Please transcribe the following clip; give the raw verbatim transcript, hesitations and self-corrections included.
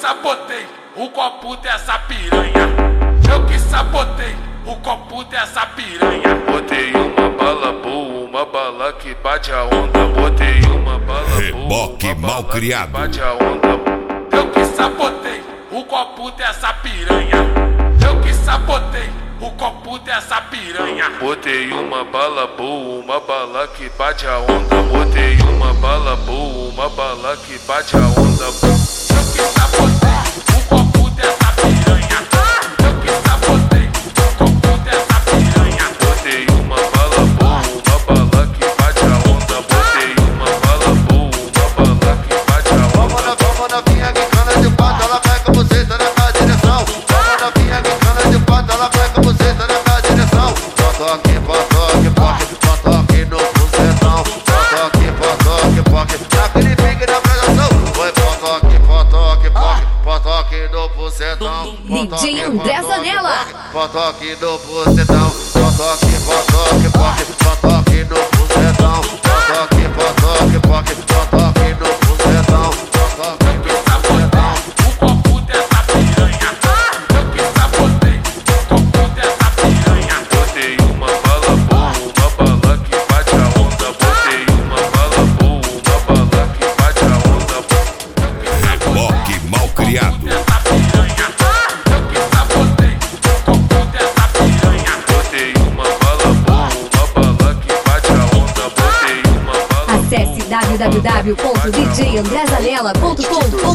sabotei o copo dessa piranha. Eu que sabotei o copo dessa piranha. Botei uma bala boa, uma bala que bate a onda. Botei uma bala Reboque boa, uma mal bala criado. que bate a onda. Eu que sabotei o copo dessa piranha. Eu que sabotei o copo dessa piranha. Botei uma bala boa, uma bala que bate a onda. Botei uma bala boa, uma bala que bate a onda. Eu que sabotei o copo dessa piranha. Eu que sabotei o copo dessa piranha. Botei uma bala boa, uma bala que bate a onda. Botei uma bala boa, uma bala que bate a onda. Vamos na, vamos na vinha que cana de pato, ela vai com você, tá na minha direção. Vamos na vinha que cana de pato, ela vai com você, tá na minha direção. Potoque, potoque, poque, potoque no bucetão. Potoque, potoque, poque, naquele pique da predação. Foi potoque, potoque, poque, potoque no bucetão. D J André Zanella. Potoque no bucetão. Potoque, potoque, poque, potoque no bucetão. Potoque, potoque, poque, potoque no bucetão. Potoque no bucetão. O copo dessa piranha. Eu que sabotei o copo dessa piranha. Botei uma bala boa, uma bala que bate a onda. Botei uma bala boa, uma bala que bate a onda. Reboque mal criado. Dessa piranha. Eu que sabotei o copo dessa piranha. Botei uma bala boa, uma bala que bate a onda. Botei uma bala boa. Acesse w w w ponto d j andré zanella ponto com.